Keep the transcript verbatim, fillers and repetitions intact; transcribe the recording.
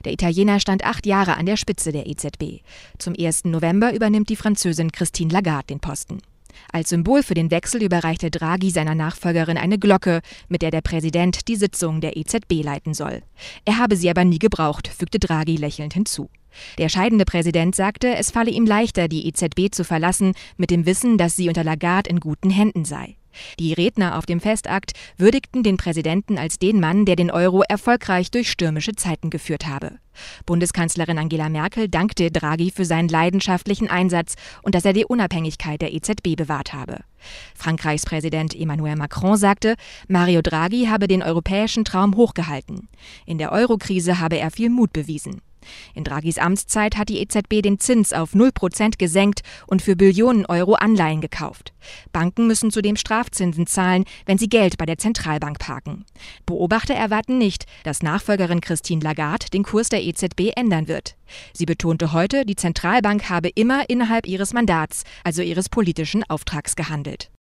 Der Italiener stand acht Jahre an der Spitze der E Z B. Zum ersten November übernimmt die Französin Christine Lagarde den Posten. Als Symbol für den Wechsel überreichte Draghi seiner Nachfolgerin eine Glocke, mit der der Präsident die Sitzung der E Z B leiten soll. Er habe sie aber nie gebraucht, fügte Draghi lächelnd hinzu. Der scheidende Präsident sagte, es falle ihm leichter, die E Z B zu verlassen, mit dem Wissen, dass sie unter Lagarde in guten Händen sei. Die Redner auf dem Festakt würdigten den Präsidenten als den Mann, der den Euro erfolgreich durch stürmische Zeiten geführt habe. Bundeskanzlerin Angela Merkel dankte Draghi für seinen leidenschaftlichen Einsatz und dass er die Unabhängigkeit der E Z B bewahrt habe. Frankreichs Präsident Emmanuel Macron sagte, Mario Draghi habe den europäischen Traum hochgehalten. In der Euro-Krise habe er viel Mut bewiesen. In Draghis Amtszeit hat die E Z B den Zins auf null Prozent gesenkt und für Billionen Euro Anleihen gekauft. Banken müssen zudem Strafzinsen zahlen, wenn sie Geld bei der Zentralbank parken. Beobachter erwarten nicht, dass Nachfolgerin Christine Lagarde den Kurs der E Z B ändern wird. Sie betonte heute, die Zentralbank habe immer innerhalb ihres Mandats, also ihres politischen Auftrags, gehandelt.